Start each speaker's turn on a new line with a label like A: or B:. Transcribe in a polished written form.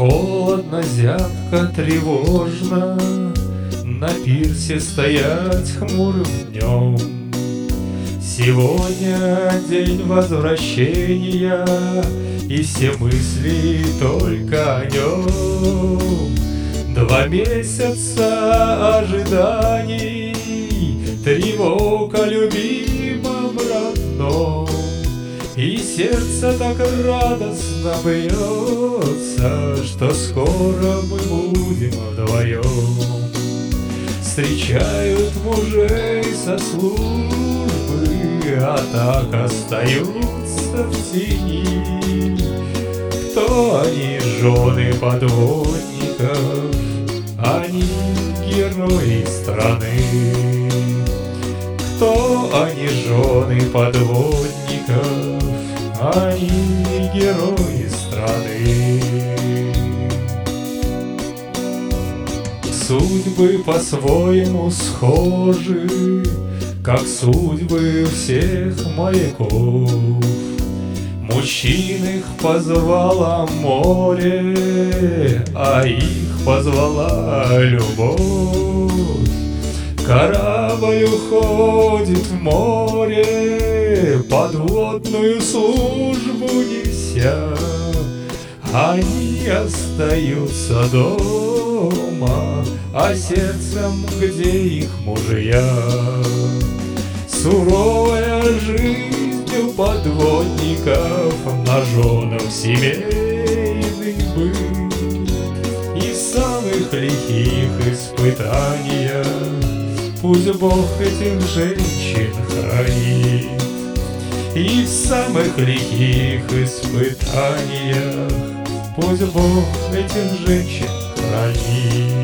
A: Холодно, зябко, тревожно на пирсе стоять хмурым днем. Сегодня день возвращения, и все мысли только о нем. 2 месяца ожиданий, тревог о любимом родном, и сердце так радостно бьется, что скоро мы будем вдвоем. Встречают мужей со службы, а так остаются в тени. Кто они, жены подводников, они герои страны. Кто они, жены подводников, они герои страны. Судьбы по-своему схожи, как судьбы всех моряков. Мужчин их позвало море, а их позвала любовь. Корабль уходит в море, подводную службу неся. Они остаются дома, а сердцем где их мужья? Суровая жизнь у подводников, на женах семейный быт. И в самых лихих испытаниях пусть Бог этих женщин хранит. И в самых лихих испытаниях пусть Бог этих женщин хранит.